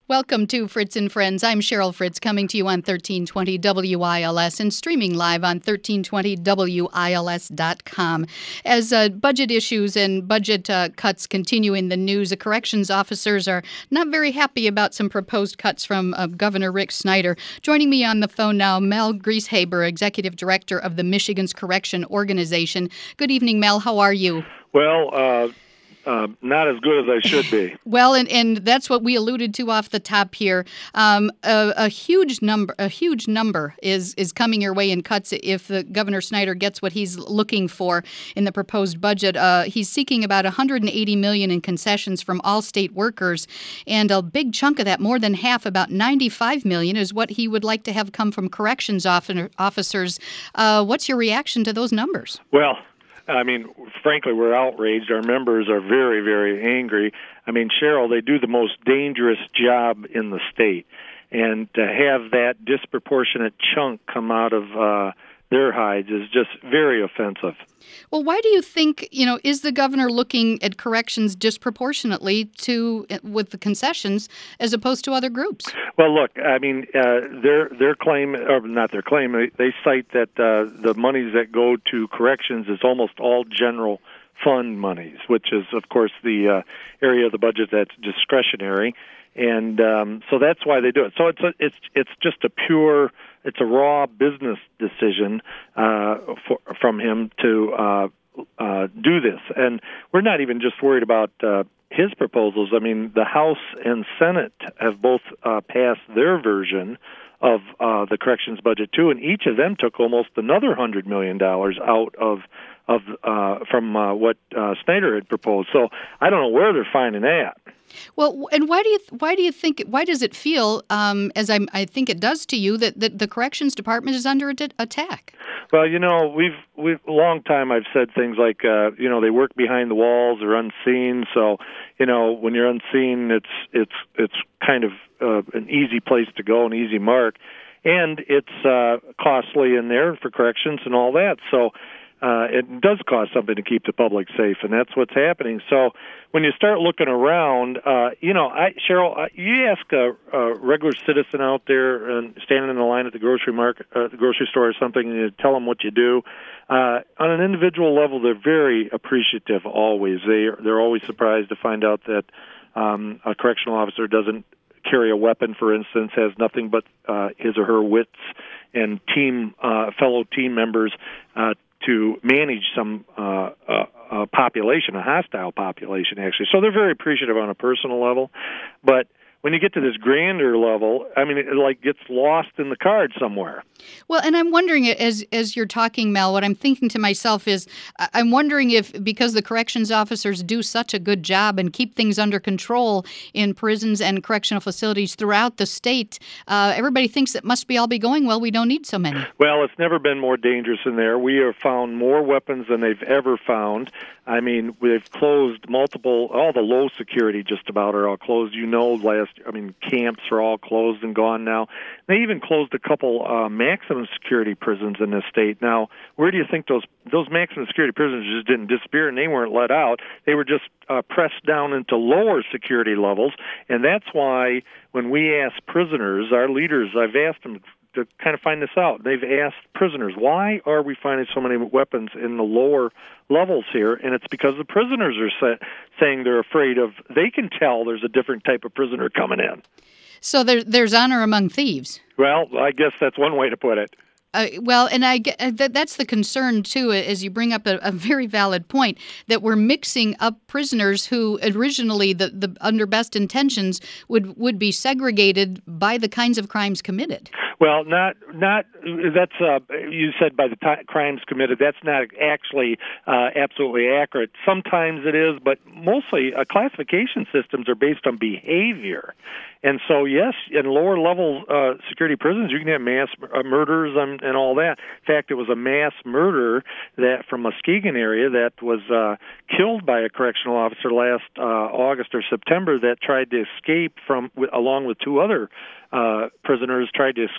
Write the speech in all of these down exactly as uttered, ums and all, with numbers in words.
Welcome to Fritz and Friends. I'm Cheryl Fritz, coming to you on thirteen twenty W I L S and streaming live on thirteen twenty W I L S dot com. As uh, budget issues and budget uh, cuts continue in the news, the corrections officers are not very happy about some proposed cuts from uh, Governor Rick Snyder. Joining me on the phone now, Mel Grieshaber, Executive Director of the Michigan's Correction Organization. Good evening, Mel. How are you? Well, uh... Uh, not as good as I should be. Well, and, and that's what we alluded to off the top here. Um, a, a huge number, a huge number is is coming your way in cuts if the Governor Snyder gets what he's looking for in the proposed budget. Uh, he's seeking about one hundred eighty million dollars in concessions from all state workers, and a big chunk of that, more than half, about ninety-five million dollars, is what he would like to have come from corrections officers. Uh, what's your reaction to those numbers? Well, I mean, frankly, we're outraged. Our members are very, very angry. I mean, Cheryl, they do the most dangerous job in the state. And to have that disproportionate chunk come out of uh, their hides is just very offensive. Well, why do you think, you know, is the governor looking at corrections disproportionately to with the concessions as opposed to other groups? Well, look, I mean, uh, their their claim, or not their claim, they, they cite that uh, the monies that go to corrections is almost all general fund monies, which is, of course, the uh, area of the budget that's discretionary. And um, so that's why they do it. So it's a, it's it's just a pure, it's a raw business decision uh, for, from him to uh, uh, do this. And we're not even just worried about uh, his proposals. I mean, the House and Senate have both uh, passed their version of uh, the corrections budget too, and each of them took almost another one hundred million dollars out of of uh, from uh, what uh, Snyder had proposed. So I don't know where they're finding that. Well, and why do you why do you think why does it feel, um, as I I think it does to you, that, that the corrections department is under attack? Well, you know, we've we've a long time I've said things like, uh, you know, they work behind the walls or unseen. So, you know, when you're unseen, it's it's it's kind of uh, an easy place to go, an easy mark, and it's uh, costly in there for corrections and all that. So. Uh, it does cost something to keep the public safe, and that's what's happening. So when you start looking around, uh, you know, I, Cheryl, uh, you ask a, a regular citizen out there and standing in the line at the grocery market, uh, the grocery store or something, and you tell them what you do. Uh, on an individual level, they're very appreciative always. They, they're always surprised to find out that um, a correctional officer doesn't carry a weapon, for instance, has nothing but uh, his or her wits and team uh, fellow team members uh, to manage some uh, uh, uh, population, a hostile population, actually. So they're very appreciative on a personal level. But when you get to this grander level, I mean, it like gets lost in the card somewhere. Well, and I'm wondering, as as you're talking, Mel, what I'm thinking to myself is, I'm wondering if, because the corrections officers do such a good job and keep things under control in prisons and correctional facilities throughout the state, uh, everybody thinks it must be all be going well. We don't need so many. Well, it's never been more dangerous in there. We have found more weapons than they've ever found. I mean, we've closed multiple, all the low security just about are all closed. You know, last, I mean, camps are all closed and gone now. They even closed a couple uh, maximum security prisons in this state. Now, where do you think those those maximum security prisons just didn't disappear and they weren't let out? They were just uh, pressed down into lower security levels, and that's why when we ask prisoners, our leaders, I've asked them to kind of find this out. They've asked prisoners, why are we finding so many weapons in the lower levels here? And it's because the prisoners are sa- saying they're afraid of, they can tell there's a different type of prisoner coming in. So there, there's honor among thieves. Well, I guess that's one way to put it. Uh, well, and I get, uh, that, that's the concern, too, as you bring up a, a very valid point, that we're mixing up prisoners who originally, the, the under best intentions, would, would be segregated by the kinds of crimes committed. Well, not not that's uh, you said by the t- crimes committed. That's not actually uh, absolutely accurate. Sometimes it is, but mostly uh, classification systems are based on behavior. And so, yes, in lower level uh, security prisons, you can have mass uh, murders and, and all that. In fact, it was a mass murder that from Muskegon area that was uh, killed by a correctional officer last uh, August or September that tried to escape from, along with two other uh, prisoners, tried to escape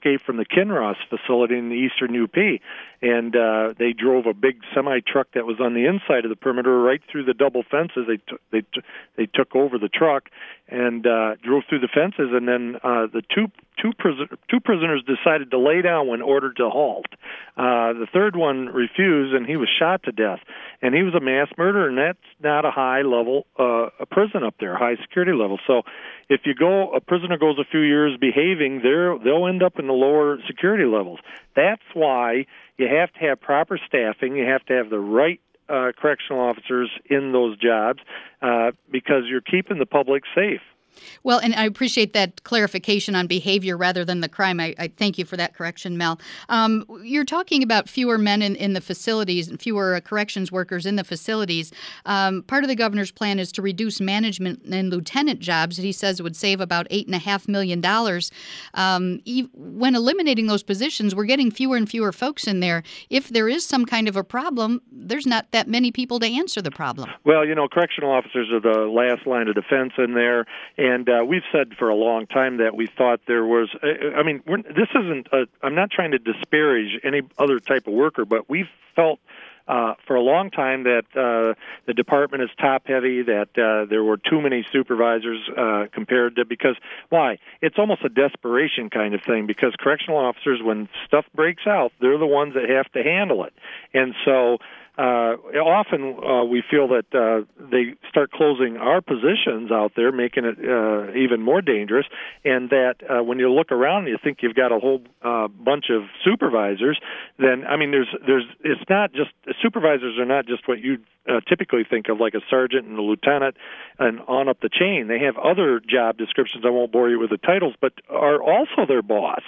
escaped from the Kinross facility in the eastern U P, and uh, they drove a big semi truck that was on the inside of the perimeter right through the double fences. They t- they t- they took over the truck and uh, drove through the fences, and then uh, the two two prison- two prisoners decided to lay down when ordered to halt. Uh, the third one refused, and he was shot to death. And he was a mass murderer, and that's not a high level uh, a prison up there, high security level. So if you go, a prisoner goes a few years behaving, they're, they'll end up in the lower security levels. That's why you have to have proper staffing. You have to have the right uh, correctional officers in those jobs uh, because you're keeping the public safe. Well, and I appreciate that clarification on behavior rather than the crime. I, I thank you for that correction, Mel. Um, you're talking about fewer men in, in the facilities and fewer uh, corrections workers in the facilities. Um, part of the governor's plan is to reduce management and lieutenant jobs that he says would save about eight point five million dollars. Um, when eliminating those positions, we're getting fewer and fewer folks in there. If there is some kind of a problem, there's not that many people to answer the problem. Well, you know, correctional officers are the last line of defense in there. And uh, we've said for a long time that we thought there was, uh, I mean, we're, this isn't, a, I'm not trying to disparage any other type of worker, but we've felt uh, for a long time that uh, the department is top-heavy, that uh, there were too many supervisors uh, compared to, because, why? It's almost a desperation kind of thing, because correctional officers, when stuff breaks out, they're the ones that have to handle it. And so Uh, often uh, we feel that uh, they start closing our positions out there, making it uh, even more dangerous, and that uh, when you look around and you think you've got a whole uh, bunch of supervisors, then, I mean, there's, there's, it's not just, supervisors are not just what you uh, typically think of, like a sergeant and a lieutenant and on up the chain. They have other job descriptions, I won't bore you with the titles, but are also their boss.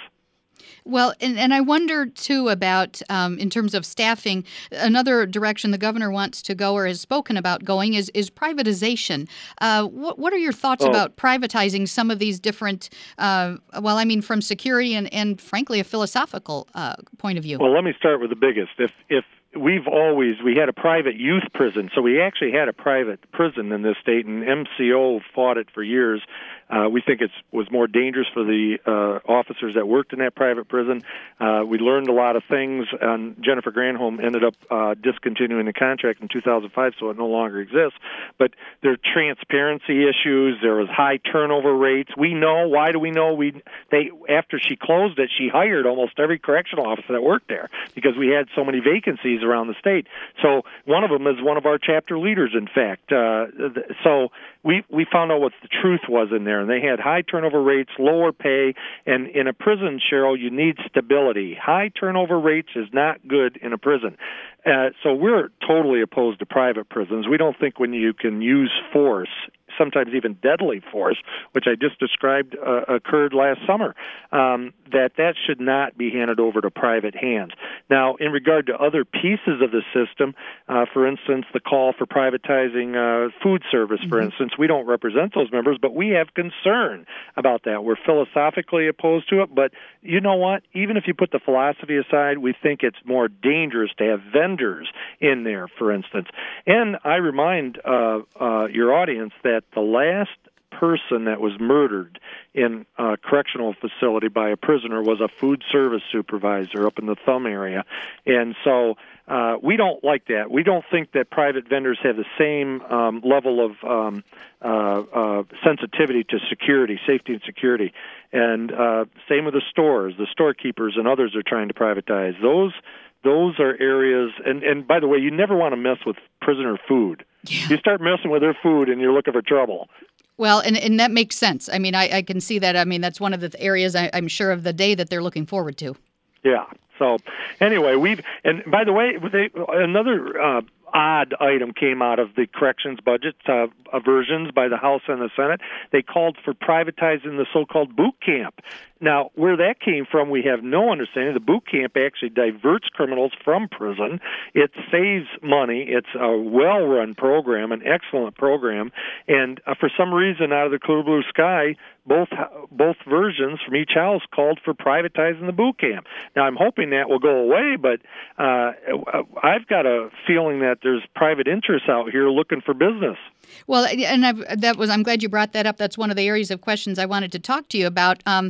Well, and, and I wonder, too, about, um, in terms of staffing, another direction the governor wants to go or has spoken about going is, is privatization. Uh, what, what are your thoughts oh. about privatizing some of these different, uh, well, I mean, from security and, and frankly, a philosophical uh, point of view? Well, let me start with the biggest. If if We've always, we had a private youth prison, so we actually had a private prison in this state, and M C O fought it for years. Uh, we think it was more dangerous for the uh, officers that worked in that private prison. Uh, we learned a lot of things, and Jennifer Granholm ended up uh, discontinuing the contract in two thousand five, so it no longer exists. But there are transparency issues. There was high turnover rates. We know. Why do we know? We they after she closed it, she hired almost every correctional officer that worked there because we had so many vacancies around the state. So one of them is one of our chapter leaders, in fact. Uh, so we we found out what the truth was in there, and they had high turnover rates, lower pay, and in a prison, Cheryl, you need stability. High turnover rates is not good in a prison. Uh, so we're totally opposed to private prisons. We don't think when you can use force, sometimes even deadly force, which I just described uh, occurred last summer, um, that that should not be handed over to private hands. Now, in regard to other pieces of the system, uh, for instance, the call for privatizing uh, food service, for mm-hmm. instance, we don't represent those members, but we have concern about that. We're philosophically opposed to it, but you know what? Even if you put the philosophy aside, we think it's more dangerous to have vendors in there, for instance. And I remind uh, uh, your audience that the last person that was murdered in a correctional facility by a prisoner was a food service supervisor up in the Thumb area. And so uh, we don't like that. We don't think that private vendors have the same um, level of um, uh, uh, sensitivity to security, safety and security. And uh, same with the stores. The storekeepers and others are trying to privatize. Those Those are areas, and, and by the way, you never want to mess with prisoner food. Yeah. You start messing with their food and you're looking for trouble. Well, and, and that makes sense. I mean, I, I can see that. I mean, that's one of the areas I, I'm sure of the day that they're looking forward to. Yeah. So anyway, we've, and by the way, they, another uh, odd item came out of the corrections budget uh, versions by the House and the Senate. They called for privatizing the so-called boot camp. Now, where that came from, we have no understanding. The boot camp actually diverts criminals from prison. It saves money. It's a well-run program, an excellent program. And uh, for some reason, out of the clear blue sky, both both versions from each house called for privatizing the boot camp. Now, I'm hoping that will go away, but uh, I've got a feeling that there's private interests out here looking for business. Well, and I've, that was I'm glad you brought that up. That's one of the areas of questions I wanted to talk to you about. Um, it,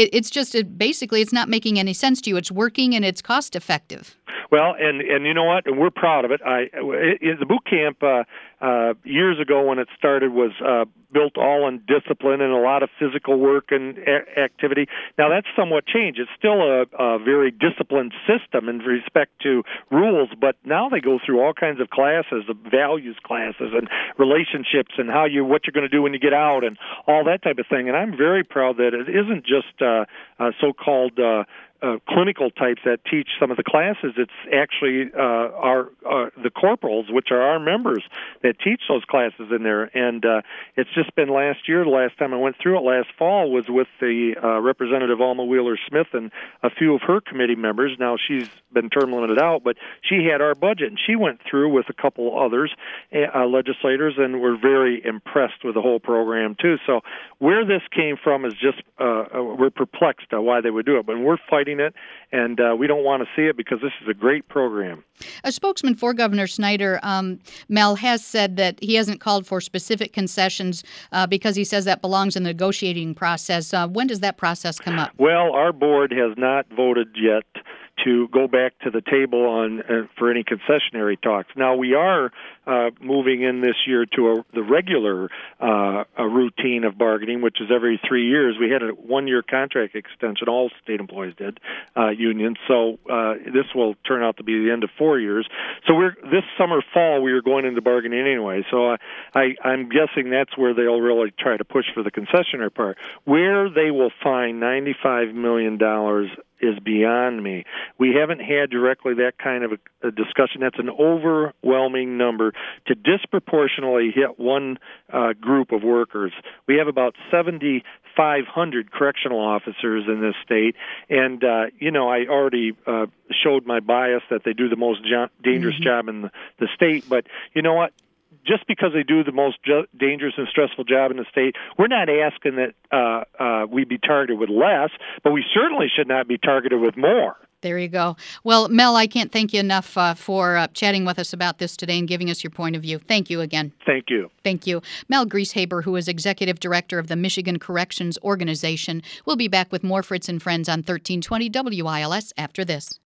it's just a, basically it's not making any sense to you. It's working and it's cost effective. Well, and and you know what? And we're proud of it. I it, it, the boot camp uh, uh, years ago when it started was uh, built all on discipline and a lot of physical work and a- activity. Now that's somewhat changed. It's still a, a very disciplined system in respect to rules, but now they go through all kinds of classes, of values classes, and relationships, and how you what you're going to do when you get out, and all that type of thing. And I'm very proud that it isn't just uh, uh, so-called Uh, Uh, clinical types that teach some of the classes. It's actually uh, our uh, the corporals, which are our members, that teach those classes in there. And uh, it's just been last year, the last time I went through it, last fall, was with the uh, Representative Alma Wheeler-Smith and a few of her committee members. Now she's been term limited out, but she had our budget, and she went through with a couple others, uh, legislators, and were very impressed with the whole program too. So where this came from is just uh, we're perplexed at why they would do it, but we're fighting it, and uh, we don't want to see it because this is a great program. A spokesman for Governor Snyder, um, Mel, has said that he hasn't called for specific concessions uh, because he says that belongs in the negotiating process. Uh, when does that process come up? Well, our board has not voted yet to go back to the table on uh, for any concessionary talks. Now we are uh, moving in this year to a, the regular uh, a routine of bargaining, which is every three years. We had a one-year contract extension; all state employees did, uh, unions. So uh, this will turn out to be the end of four years. So we're this summer, fall, we are going into bargaining anyway. So uh, I, I'm guessing that's where they'll really try to push for the concessionary part, where they will find ninety-five million dollars. Is beyond me. We haven't had directly that kind of a, a discussion. That's an overwhelming number to disproportionately hit one uh, group of workers. We have about seventy-five hundred correctional officers in this state, and uh, you know, I already uh, showed my bias that they do the most jo- dangerous mm-hmm. job in the, the state. But you know what? Just because they do the most ju- dangerous and stressful job in the state, we're not asking that uh, uh, we be targeted with less, but we certainly should not be targeted with more. There you go. Well, Mel, I can't thank you enough uh, for uh, chatting with us about this today and giving us your point of view. Thank you again. Thank you. Thank you. Mel Grieshaber, who is Executive Director of the Michigan Corrections Organization. We'll be back with more Fritz and Friends on thirteen twenty W I L S after this.